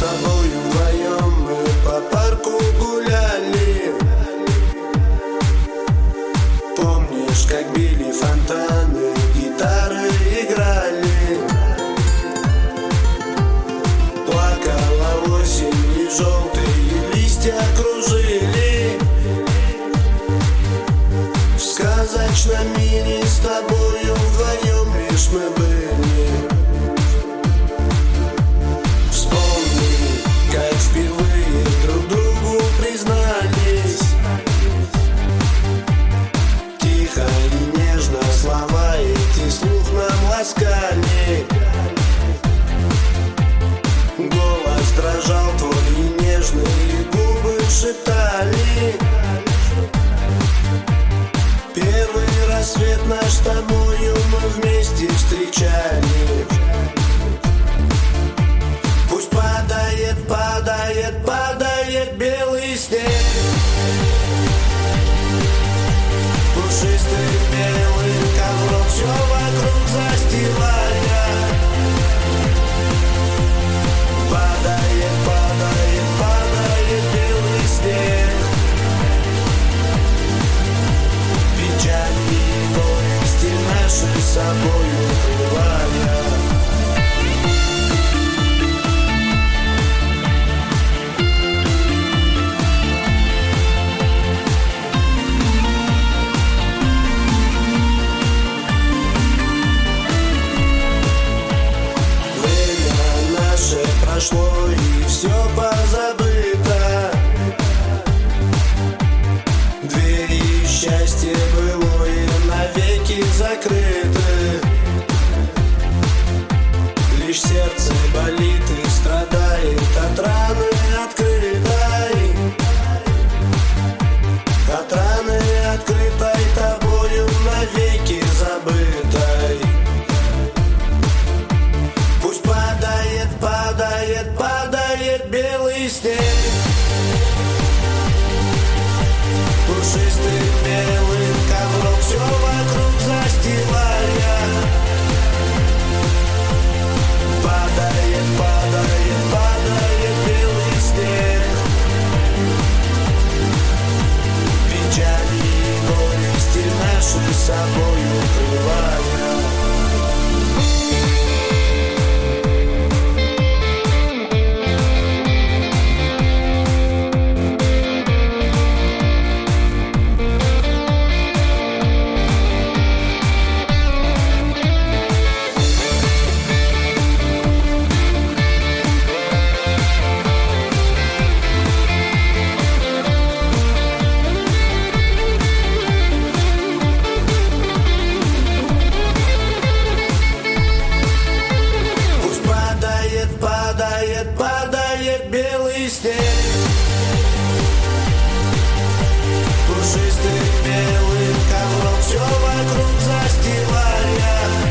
тобою вдвоем мы по парку гуляли. Помнишь, как били фонтаны, гитары играли? Плакала осень и желтые листья кружили. В сказочном мире с тобою вдвоем лишь мы были. Вспомни, как впервые друг другу признались. Тихо и нежно слова эти слух нам ласкали. Голос дрожал твой и нежные губы шептали. Первый рассвет наш с тобою мы вместе встречали. Пусть падает, падает, падает белый снег, пушистый белый ковром все вокруг застилая. Падает, падает, падает белый снег. Печали и горести наши с собою укрывая. Время наше прошло и все позабыто. Двери счастья былое навеки закрыты. Лишь сердце болит и страдает от раны открытой. От раны открытой тобою навеки забытой. Пусть падает, падает, падает белый снег, пушистый белый ковром все вокруг застилая. Падает, падает, падает белый снег. Печали и горести наши с собою укрывая. Падает, падает белый снег, пушистый белый ковром все вокруг застилая.